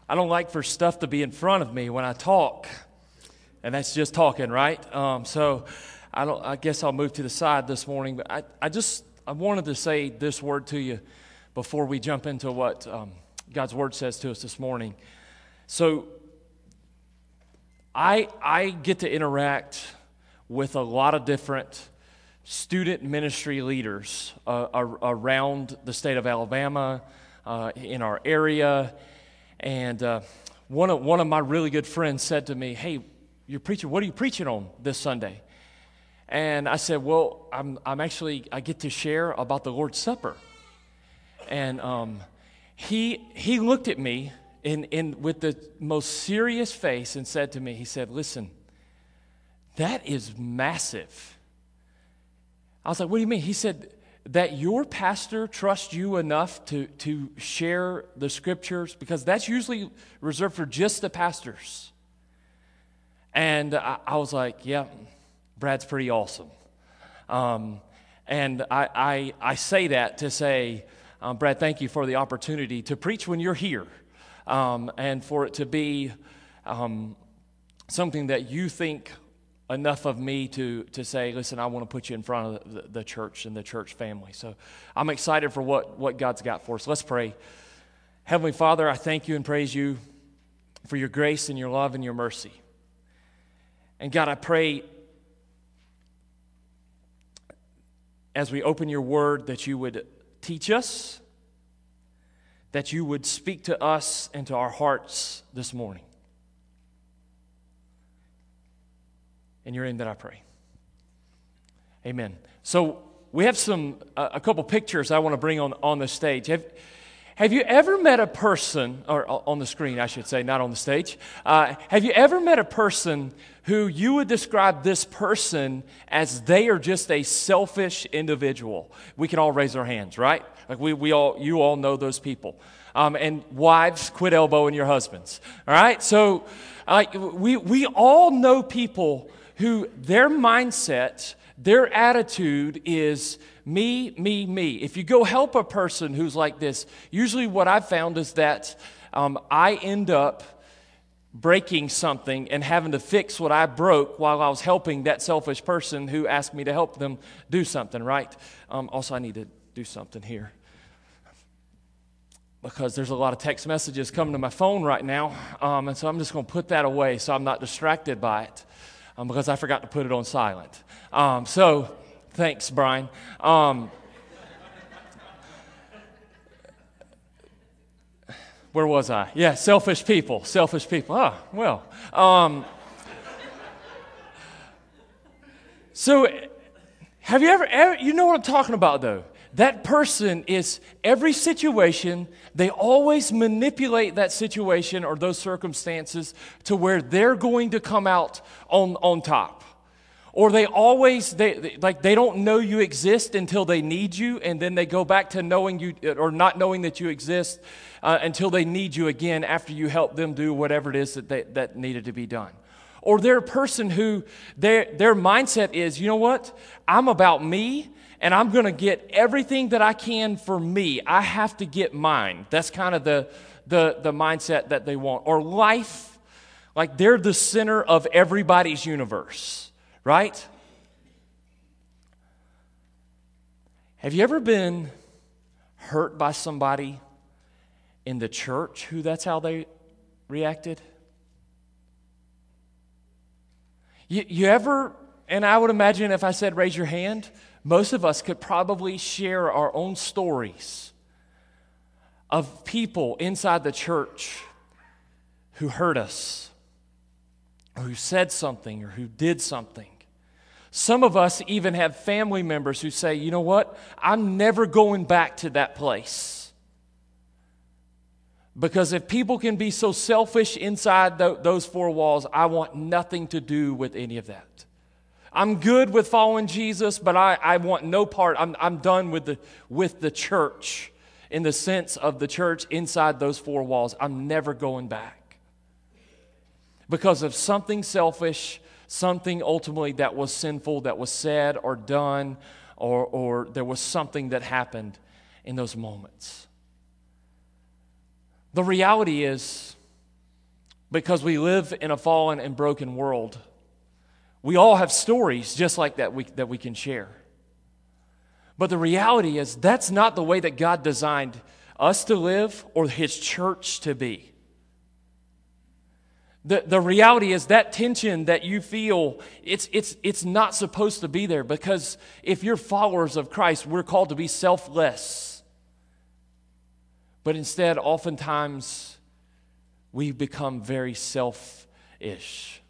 I don't like for stuff to be in front of me when I talk, and that's just talking, right? So I guess I'll move to the side this morning, but I wanted to say this word to you before we jump into what God's Word says to us this morning. So I get to interact with a lot of different student ministry leaders around the state of Alabama, in our area, and one of my really good friends said to me, "Hey, you're preaching. What are you preaching on this Sunday?" And I said, "Well, I get to share about the Lord's Supper." And he looked at me in with the most serious face and said to me, he said, "Listen, that is massive." I was like, "What do you mean?" He said, "That your pastor trusts you enough to share the scriptures, because that's usually reserved for just the pastors." And I was like, "Yeah, Brad's pretty awesome." And I say that to say, Brad, thank you for the opportunity to preach when you're here, and for it to be something that you think enough of me to say, "Listen, I want to put you in front of the church and the church family." So I'm excited for what God's got for us. Let's pray. Heavenly Father, I thank you and praise you for your grace and your love and your mercy. And God, I pray as we open your word that you would teach us, that you would speak to us and to our hearts this morning. In your name that I pray. Amen. So we have a couple pictures I want to bring on the stage. Have you ever met a person, or on the screen I should say, not on the stage. Have you ever met a person who you would describe this person as they are just a selfish individual? We can all raise our hands, right? Like you all know those people. And wives, quit elbowing your husbands. All right? So we all know people who their mindset, their attitude is me, me, me. If you go help a person who's like this, usually what I've found is that I end up breaking something and having to fix what I broke while I was helping that selfish person who asked me to help them do something, right? Also, I need to do something here, because there's a lot of text messages coming to my phone right now, and so I'm just going to put that away so I'm not distracted by it. Because I forgot to put it on silent. So, thanks, Brian. Where was I? Yeah, selfish people. Ah, well. So, have you ever, you know what I'm talking about, though? That person is, every situation, they always manipulate that situation or those circumstances to where they're going to come out on top. Or they don't know you exist until they need you, and then they go back to knowing you, or not knowing that you exist until they need you again after you help them do whatever it is that needed to be done. Or they're a person who, their mindset is, you know what, I'm about me, and I'm going to get everything that I can for me. I have to get mine. That's kind of the mindset that they want. Or life, like they're the center of everybody's universe, right? Have you ever been hurt by somebody in the church who that's how they reacted? You ever, and I would imagine if I said raise your hand, most of us could probably share our own stories of people inside the church who hurt us, or who said something, or who did something. Some of us even have family members who say, you know what, I'm never going back to that place. Because if people can be so selfish inside those four walls, I want nothing to do with any of that. I'm good with following Jesus, but I want no part. I'm done with the church, in the sense of the church inside those four walls. I'm never going back. Because of something selfish, something ultimately that was sinful, that was said or done, or there was something that happened in those moments. The reality is, because we live in a fallen and broken world. We all have stories just like that we can share. But the reality is that's not the way that God designed us to live or His church to be. The reality is that tension that you feel, it's not supposed to be there, because if you're followers of Christ, we're called to be selfless. But instead, oftentimes, we become very selfish.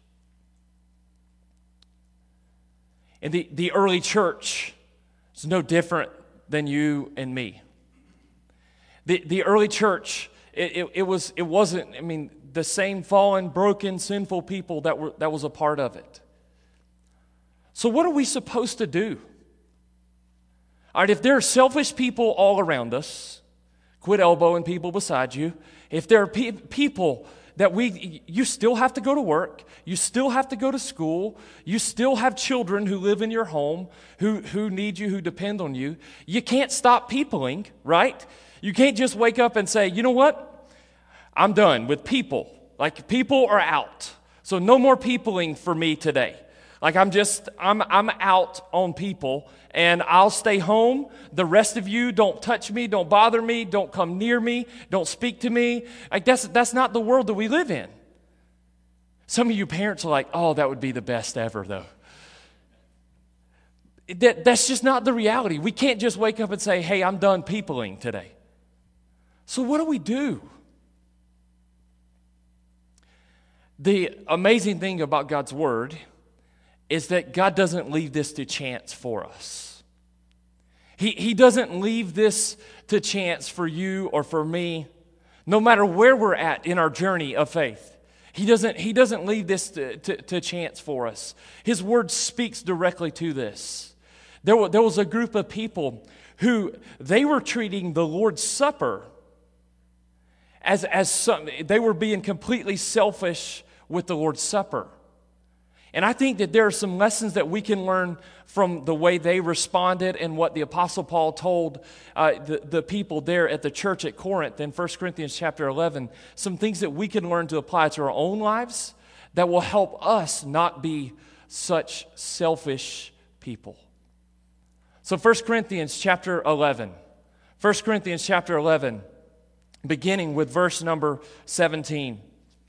And the early church is no different than you and me. The early church, it wasn't, I mean, the same fallen, broken, sinful people that was a part of it. So what are we supposed to do? All right, if there are selfish people all around us, quit elbowing people beside you. If there are people that you still have to go to work, you still have to go to school, you still have children who live in your home, who need you, who depend on you, you can't stop peopling, right? You can't just wake up and say, you know what? I'm done with people. Like, people are out. So no more peopling for me today. Like, I'm out on people, and I'll stay home. The rest of you, don't touch me, don't bother me, don't come near me, don't speak to me. Like, that's not the world that we live in. Some of you parents are like, oh, that would be the best ever, though. That's just not the reality. We can't just wake up and say, hey, I'm done peopling today. So what do we do? The amazing thing about God's Word is that God doesn't leave this to chance for us. He doesn't leave this to chance for you or for me, no matter where we're at in our journey of faith. He doesn't leave this to chance for us. His Word speaks directly to this. There was a group of people who they were treating the Lord's Supper as something. They were being completely selfish with the Lord's Supper. And I think that there are some lessons that we can learn from the way they responded and what the Apostle Paul told the people there at the church at Corinth in 1 Corinthians chapter 11. Some things that we can learn to apply to our own lives that will help us not be such selfish people. So 1 Corinthians chapter 11. 1 Corinthians chapter 11, beginning with verse number 17.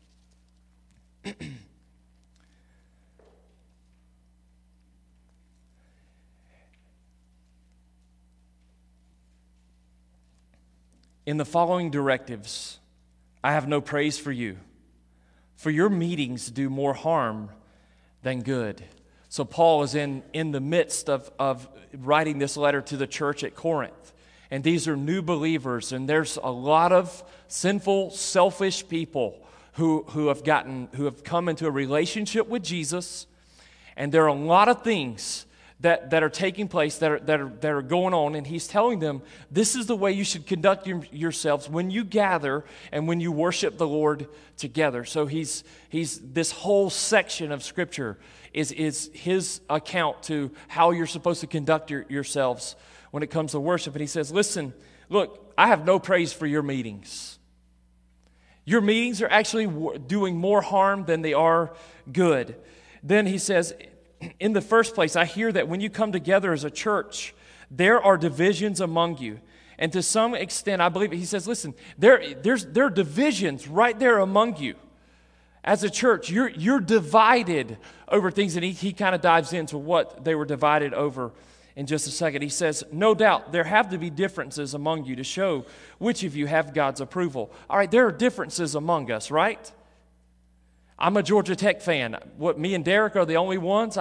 In the following directives, I have no praise for you, for your meetings do more harm than good. So Paul is in the midst of writing this letter to the church at Corinth. And these are new believers, and there's a lot of sinful, selfish people who have come into a relationship with Jesus, and there are a lot of things that are taking place, that are going on, and he's telling them this is the way you should conduct yourselves when you gather and when you worship the Lord together. So he's this whole section of Scripture is his account to how you're supposed to conduct yourselves when it comes to worship. And he says, listen, look, I have no praise for your meetings. Your meetings are actually doing more harm than they are good. Then he says, in the first place, I hear that when you come together as a church, there are divisions among you. And to some extent, I believe, he says, listen, there are divisions right there among you. As a church, you're divided over things. And he kind of dives into what they were divided over in just a second. He says, no doubt, there have to be differences among you to show which of you have God's approval. All right, there are differences among us, right? I'm a Georgia Tech fan. What, me and Derek are the only ones?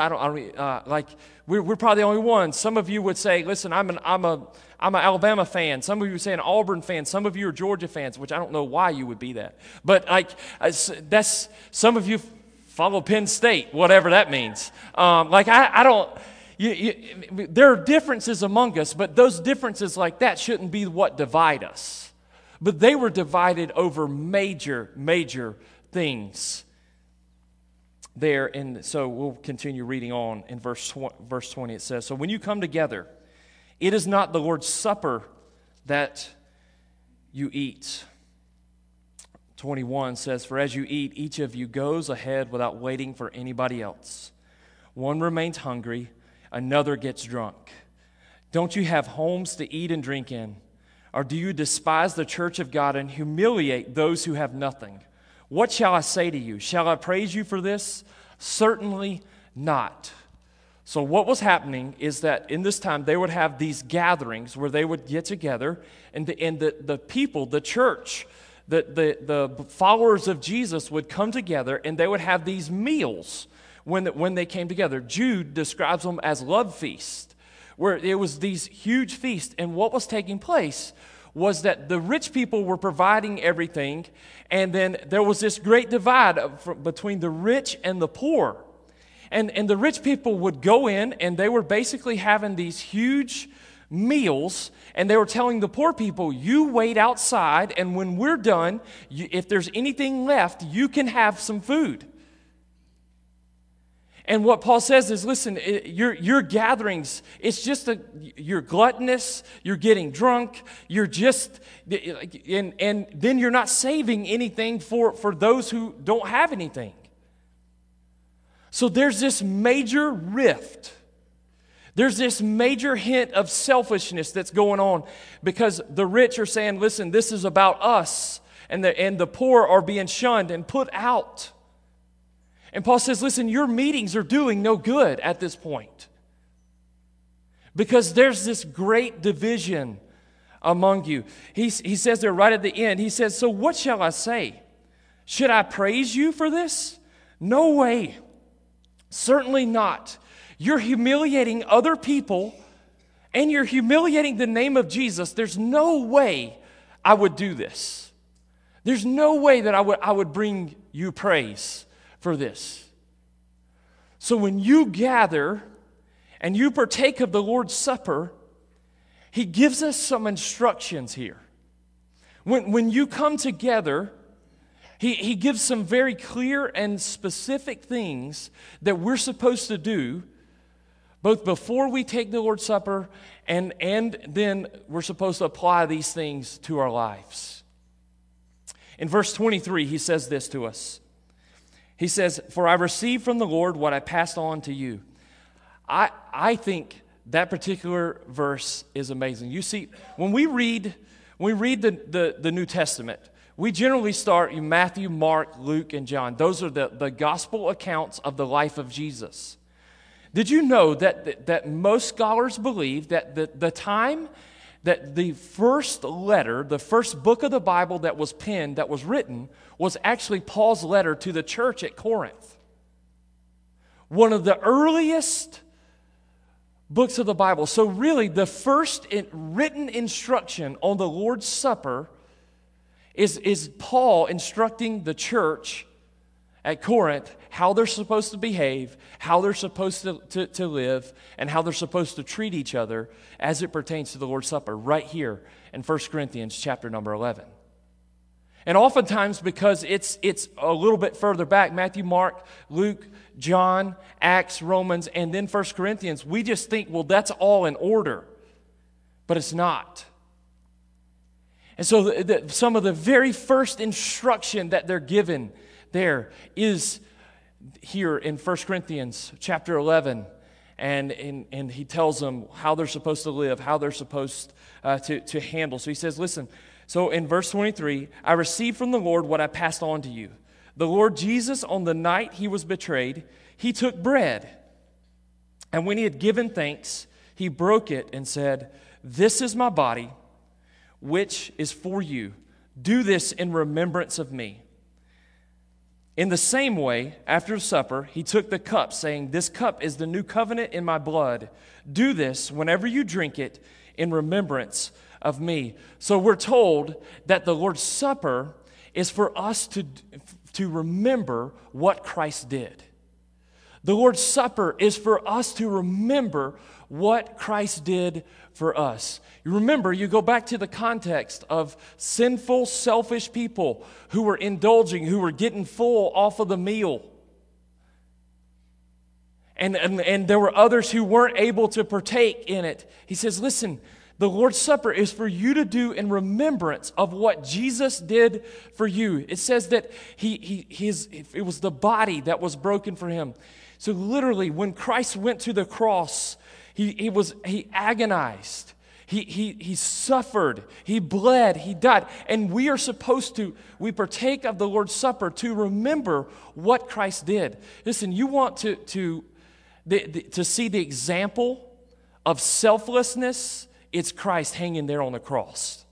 We're probably the only ones. Some of you would say, listen, I'm an Alabama fan. Some of you would say an Auburn fan. Some of you are Georgia fans, which I don't know why you would be that. But that's some of you follow Penn State, whatever that means. I don't. There are differences among us, but those differences like that shouldn't be what divide us. But they were divided over major things there. And so we'll continue reading on in verse 20. It says, so when you come together, it is not the Lord's Supper that you eat. 21 says, "For as you eat, each of you goes ahead without waiting for anybody else. One remains hungry, another gets drunk. Don't you have homes to eat and drink in? Or do you despise the church of God and humiliate those who have nothing? What shall I say to you? Shall I praise you for this? Certainly not." So what was happening is that in this time they would have these gatherings where they would get together, and the people, the church, the followers of Jesus would come together, and they would have these meals when they came together. Jude describes them as love feasts, where it was these huge feasts. And what was taking place was that the rich people were providing everything, and then there was this great divide between the rich and the poor. And the rich people would go in, and they were basically having these huge meals, and they were telling the poor people, "You wait outside, and when we're done, if there's anything left, you can have some food." And what Paul says is, listen, your gatherings, it's just you're gluttonous, you're getting drunk, you're just, and then you're not saving anything for those who don't have anything. So there's this major rift. There's this major hint of selfishness that's going on, because the rich are saying, listen, this is about us, and the poor are being shunned and put out. And Paul says, listen, your meetings are doing no good at this point, because there's this great division among you. He says there right at the end, he says, "So what shall I say? Should I praise you for this? No way. Certainly not. You're humiliating other people, and you're humiliating the name of Jesus. There's no way I would do this. There's no way that I would bring you praise for this." So when you gather and you partake of the Lord's Supper, he gives us some instructions here. When you come together, he gives some very clear and specific things that we're supposed to do, both before we take the Lord's Supper and then we're supposed to apply these things to our lives. In verse 23, he says this to us. He says, "For I received from the Lord what I passed on to you." I think that particular verse is amazing. You see, when we read the New Testament, we generally start in Matthew, Mark, Luke, and John. Those are the gospel accounts of the life of Jesus. Did you know that most scholars believe that the time that the first letter, the first book of the Bible that was penned, that was written, was actually Paul's letter to the church at Corinth? One of the earliest books of the Bible. So really, the first written instruction on the Lord's Supper is Paul instructing the church at Corinth how they're supposed to behave, how they're supposed to live, and how they're supposed to treat each other as it pertains to the Lord's Supper, right here in 1 Corinthians chapter number 11. And oftentimes, because it's a little bit further back, Matthew, Mark, Luke, John, Acts, Romans, and then 1 Corinthians, we just think, well, that's all in order. But it's not. And so some of the very first instruction that they're given there is here in 1 Corinthians chapter 11, and he tells them how they're supposed to live, how they're supposed to handle. So he says, listen, so in verse 23, "I received from the Lord what I passed on to you. The Lord Jesus, on the night he was betrayed, he took bread, and when he had given thanks, he broke it and said, 'This is my body, which is for you. Do this in remembrance of me.' In the same way, after supper, he took the cup, saying, 'This cup is the new covenant in my blood. Do this whenever you drink it in remembrance of me.'" So we're told that the Lord's Supper is for us to remember what Christ did. The Lord's Supper is for us to remember what Christ did for us. You remember, you go back to the context of sinful, selfish people who were indulging, who were getting full off of the meal. And there were others who weren't able to partake in it. He says, listen, The Lord's Supper is for you to do in remembrance of what Jesus did for you. It says that it was the body that was broken for him. So literally, when Christ went to the cross, he agonized. He suffered, he bled, he died. And we are supposed to, we partake of the Lord's Supper to remember what Christ did. Listen, you want to see the example of selflessness, it's Christ hanging there on the cross.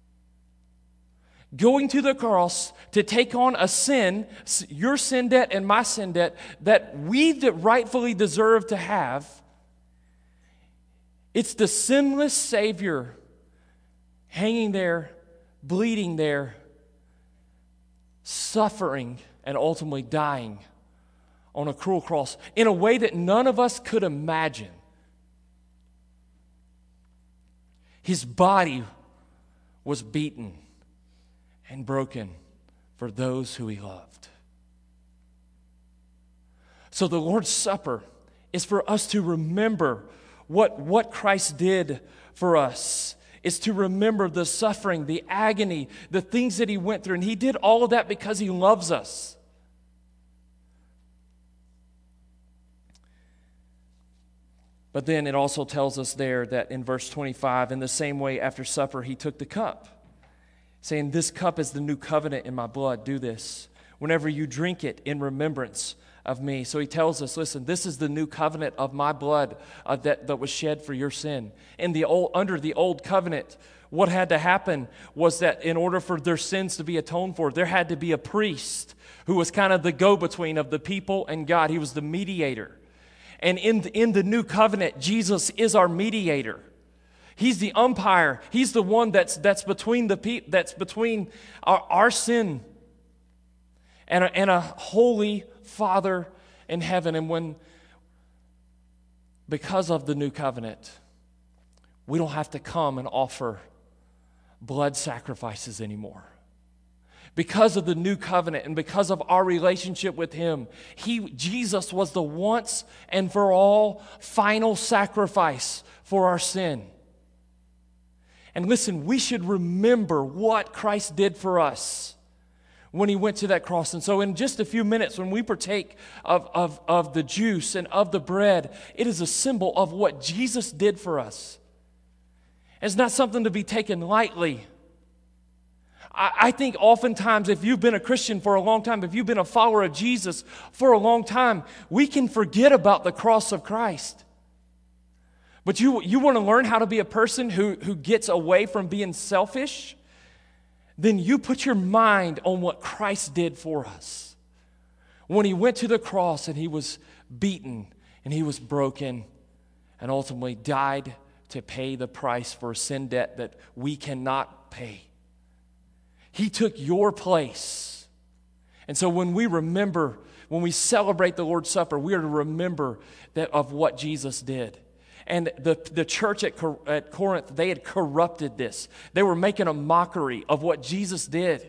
Going to the cross to take on a sin, your sin debt and my sin debt, that we rightfully deserve to have. It's the sinless Savior hanging there, bleeding there, suffering, and ultimately dying on a cruel cross in a way that none of us could imagine. His body was beaten and broken for those who he loved. So the Lord's Supper is for us to remember what Christ did for us. It's to remember the suffering, the agony, the things that he went through. And he did all of that because he loves us. But then it also tells us there that in verse 25, in the same way after supper, he took the cup, saying, "This cup is the new covenant in my blood. Do this whenever you drink it in remembrance of me." So he tells us, listen, this is the new covenant of my blood that was shed for your sin. Under the old covenant, what had to happen was that in order for their sins to be atoned for, there had to be a priest who was kind of the go-between of the people and God. He was the mediator. And in the new covenant, Jesus is our mediator. He's the umpire. He's the one that's between our sin and a holy Father in heaven. And because of the new covenant, we don't have to come and offer blood sacrifices anymore. Because of the new covenant and because of our relationship with him, Jesus was the once and for all final sacrifice for our sin. And listen, we should remember what Christ did for us when he went to that cross. And so in just a few minutes, when we partake of the juice and of the bread, it is a symbol of what Jesus did for us. It's not something to be taken lightly. I think oftentimes if you've been a Christian for a long time, if you've been a follower of Jesus for a long time, we can forget about the cross of Christ. But you want to learn how to be a person who gets away from being selfish? Then you put your mind on what Christ did for us. When he went to the cross and he was beaten and he was broken and ultimately died to pay the price for a sin debt that we cannot pay. He took your place. And so when we celebrate the Lord's Supper, we are to remember of what Jesus did. And the church at Corinth, they had corrupted this. They were making a mockery of what Jesus did.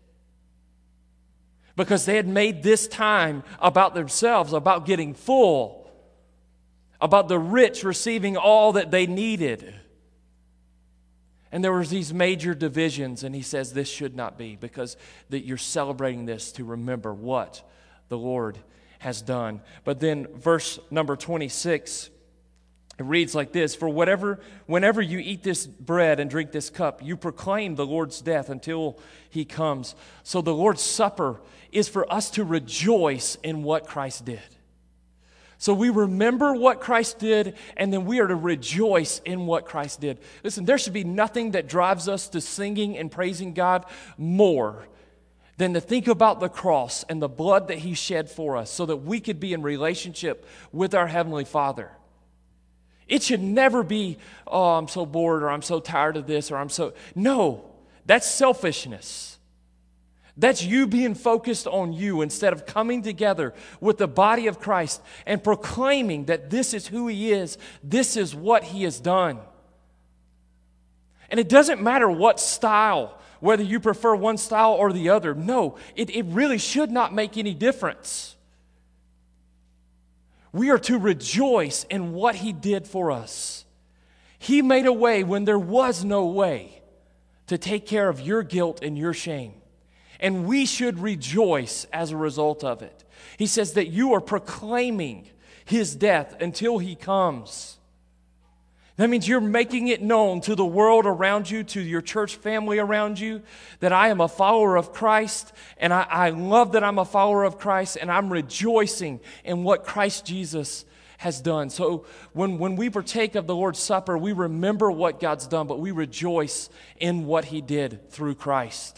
Because they had made this time about themselves, about getting full, about the rich receiving all that they needed. And there was these major divisions, and he says this should not be, because that you're celebrating this to remember what the Lord has done. But then verse number 26, it reads like this: "For whenever you eat this bread and drink this cup, you proclaim the Lord's death until he comes." So the Lord's Supper is for us to rejoice in what Christ did. So we remember what Christ did, and then we are to rejoice in what Christ did. Listen, there should be nothing that drives us to singing and praising God more than to think about the cross and the blood that he shed for us so that we could be in relationship with our Heavenly Father. It should never be, "Oh, I'm so bored," or "I'm so tired of this," or No, that's selfishness. That's you being focused on you instead of coming together with the body of Christ and proclaiming that this is who he is, this is what he has done. And it doesn't matter what style, whether you prefer one style or the other. No, it really should not make any difference. We are to rejoice in what he did for us. He made a way when there was no way to take care of your guilt and your shame. And we should rejoice as a result of it. He says that you are proclaiming His death until He comes. That means you're making it known to the world around you, to your church family around you, that I am a follower of Christ, and I love that I'm a follower of Christ, and I'm rejoicing in what Christ Jesus has done. So when we partake of the Lord's Supper, we remember what God's done, but we rejoice in what He did through Christ.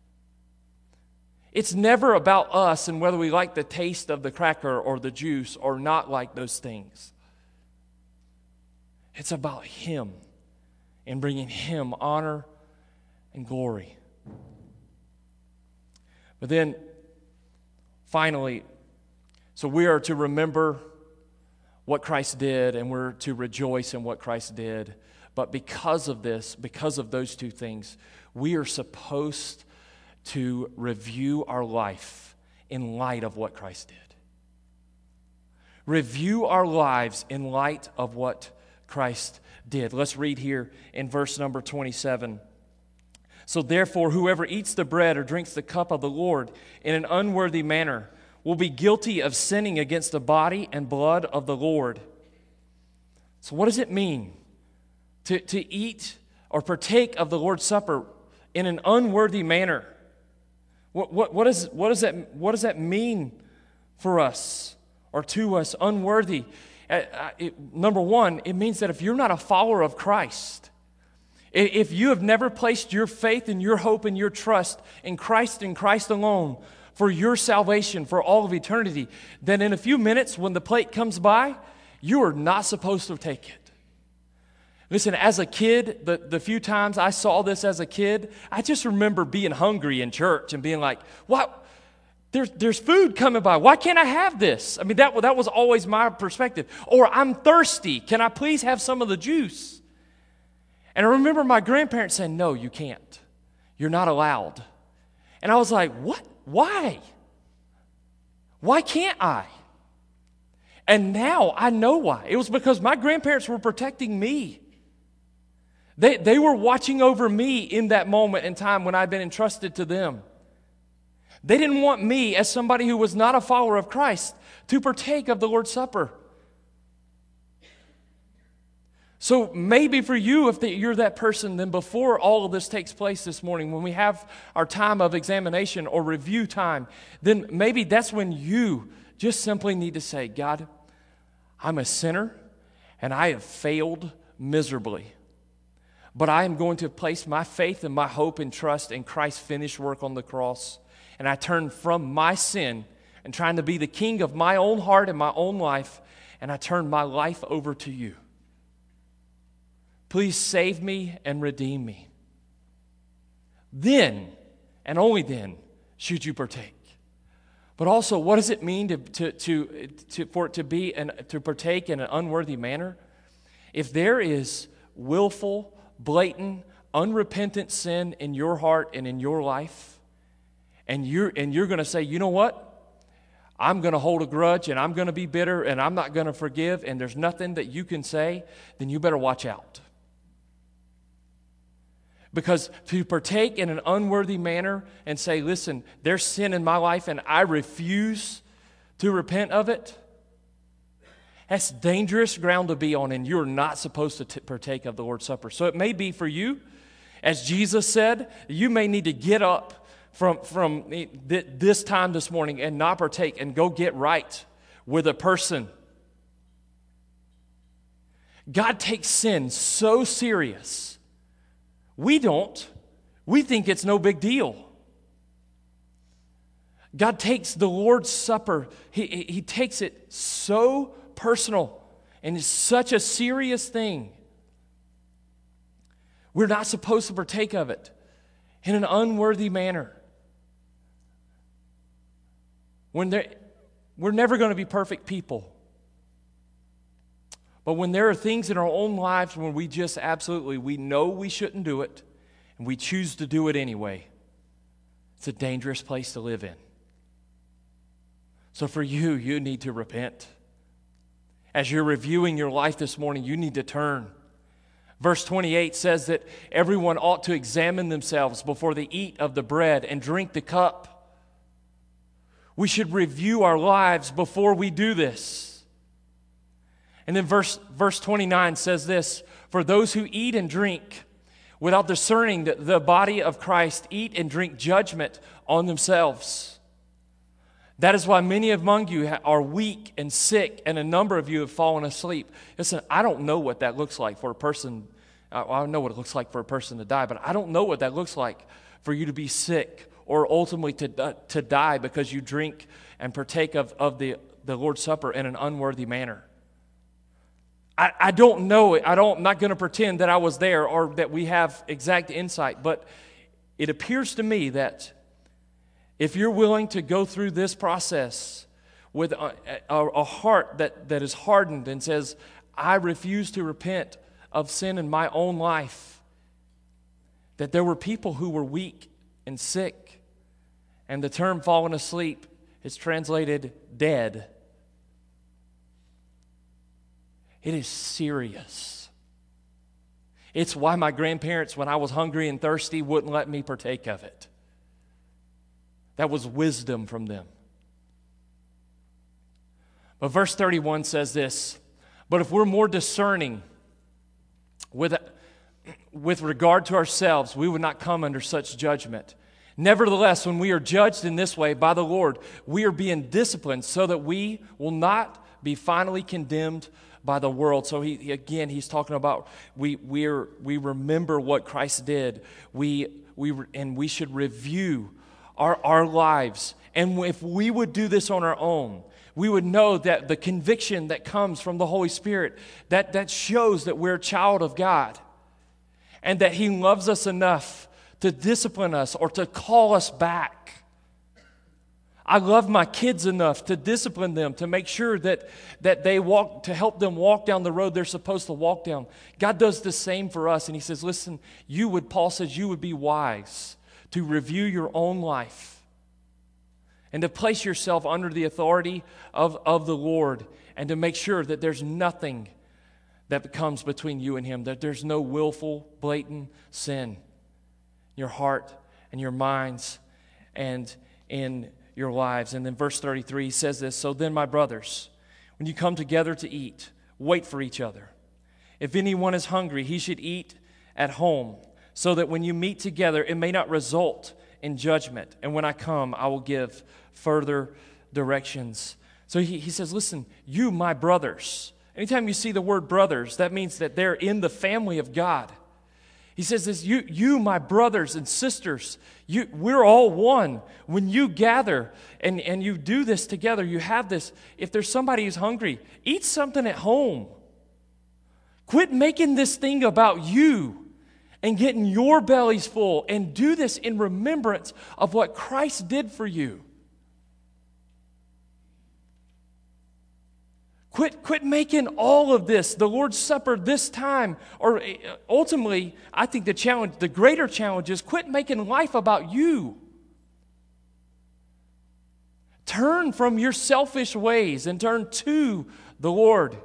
It's never about us and whether we like the taste of the cracker or the juice or not like those things. It's about Him and bringing Him honor and glory. But then, finally, so we are to remember what Christ did, and we're to rejoice in what Christ did. But because of this, because of those two things, we are supposed to review our life in light of what Christ did. Review our lives in light of what Christ did. Let's read here in verse number 27. So therefore, whoever eats the bread or drinks the cup of the Lord in an unworthy manner will be guilty of sinning against the body and blood of the Lord. So what does it mean to eat or partake of the Lord's Supper in an unworthy manner? What does that mean for us or to us, unworthy? Number one, it means that if you're not a follower of Christ, if you have never placed your faith and your hope and your trust in Christ and Christ alone for your salvation for all of eternity, then in a few minutes when the plate comes by, you are not supposed to take it. Listen, as a kid, the few times I saw this as a kid, I just remember being hungry in church and being like, what? There's food coming by. Why can't I have this? I mean, that was always my perspective. Or I'm thirsty. Can I please have some of the juice? And I remember my grandparents saying, no, you can't. You're not allowed. And I was like, what? Why? Why can't I? And now I know why. It was because my grandparents were protecting me. They were watching over me in that moment in time when I'd been entrusted to them. They didn't want me, as somebody who was not a follower of Christ, to partake of the Lord's Supper. So maybe for you, if you're that person, then before all of this takes place this morning, when we have our time of examination or review time, then maybe that's when you just simply need to say, God, I'm a sinner and I have failed miserably. But I am going to place my faith and my hope and trust in Christ's finished work on the cross. And I turn from my sin and trying to be the king of my own heart and my own life, and I turn my life over to you. Please save me and redeem me. Then, and only then, should you partake. But also, what does it mean for it to partake in an unworthy manner? If there is willful, blatant, unrepentant sin in your heart and in your life, and you're going to say, you know what? I'm going to hold a grudge, and I'm going to be bitter, and I'm not going to forgive, and there's nothing that you can say, then you better watch out. Because to partake in an unworthy manner and say, listen, there's sin in my life, and I refuse to repent of it, that's dangerous ground to be on, and you're not supposed to partake of the Lord's Supper. So it may be for you, as Jesus said, you may need to get up from this time this morning and not partake and go get right with a person. God takes sin so serious. We don't. We think it's no big deal. God takes the Lord's Supper, He takes it so personal, and it's such a serious thing. We're not supposed to partake of it in an unworthy manner. We're never going to be perfect people. But when there are things in our own lives when we just we know we shouldn't do it, and we choose to do it anyway, it's a dangerous place to live in. So for you need to repent. As you're reviewing your life this morning, you need to turn. Verse 28 says that everyone ought to examine themselves before they eat of the bread and drink the cup. We should review our lives before we do this. And then verse 29 says this, for those who eat and drink without discerning the body of Christ eat and drink judgment on themselves. That is why many among you are weak and sick, and a number of you have fallen asleep. Listen, I don't know what that looks like for a person. I know what it looks like for a person to die, but I don't know what that looks like for you to be sick or ultimately to die because you drink and partake of the Lord's Supper in an unworthy manner. I don't know it. I'm not going to pretend that I was there or that we have exact insight, but it appears to me that if you're willing to go through this process with a heart that is hardened and says, I refuse to repent of sin in my own life, that there were people who were weak and sick, and the term fallen asleep is translated dead. It is serious. It's why my grandparents, when I was hungry and thirsty, wouldn't let me partake of it. That was wisdom from them. But verse 31 says this, but if we're more discerning with regard to ourselves, we would not come under such judgment. Nevertheless, when we are judged in this way by the Lord, we are being disciplined so that we will not be finally condemned by the world. So he's talking about we remember what Christ did. We should review our lives. And if we would do this on our own, we would know that the conviction that comes from the Holy Spirit, that shows that we're a child of God and that He loves us enough to discipline us or to call us back. I love my kids enough to discipline them, to make sure that they walk, to help them walk down the road they're supposed to walk down. God does the same for us, and He says, listen, Paul says, you would be wise to review your own life and to place yourself under the authority of the Lord and to make sure that there's nothing that comes between you and Him, that there's no willful, blatant sin in your heart and your minds and in your lives. And then verse 33 says this, so then, my brothers, when you come together to eat, wait for each other. If anyone is hungry, he should eat at home, so that when you meet together, it may not result in judgment. And when I come, I will give further directions. So he says, listen, you, my brothers. Anytime you see the word brothers, that means that they're in the family of God. He says this, you, my brothers and sisters, we're all one. When you gather and you do this together, you have this. If there's somebody who's hungry, eat something at home. Quit making this thing about you and getting your bellies full, and do this in remembrance of what Christ did for you. Quit making all of this, the Lord's Supper this time, or ultimately, I think the greater challenge is quit making life about you. Turn from your selfish ways and turn to the Lord.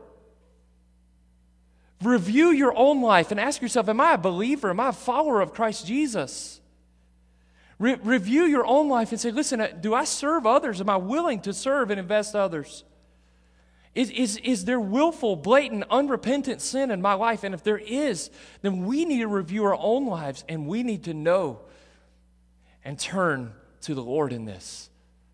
Review your own life and ask yourself, am I a believer? Am I a follower of Christ Jesus? Review your own life and say, listen, do I serve others? Am I willing to serve and invest others? Is there willful, blatant, unrepentant sin in my life? And if there is, then we need to review our own lives, and we need to know and turn to the Lord in this.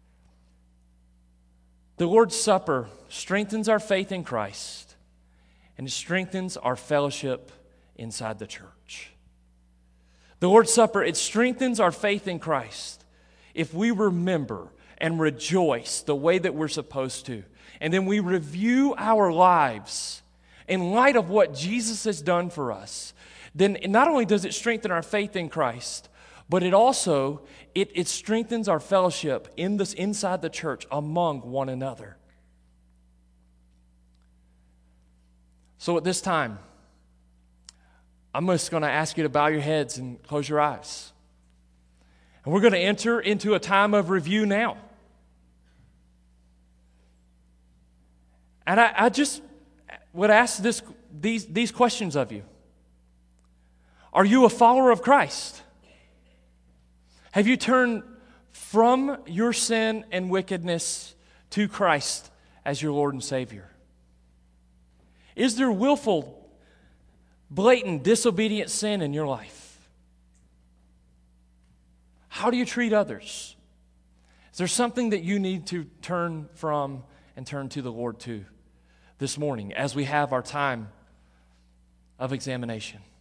The Lord's Supper strengthens our faith in Christ, and it strengthens our fellowship inside the church. The Lord's Supper, it strengthens our faith in Christ if we remember and rejoice the way that we're supposed to. And then we review our lives in light of what Jesus has done for us. Then not only does it strengthen our faith in Christ, but it also it strengthens our fellowship inside the church among one another. So at this time, I'm just going to ask you to bow your heads and close your eyes. And we're going to enter into a time of review now. And I just would ask these questions of you. Are you a follower of Christ? Have you turned from your sin and wickedness to Christ as your Lord and Savior? Is there willful, blatant, disobedient sin in your life? How do you treat others? Is there something that you need to turn from and turn to the Lord to this morning as we have our time of examination?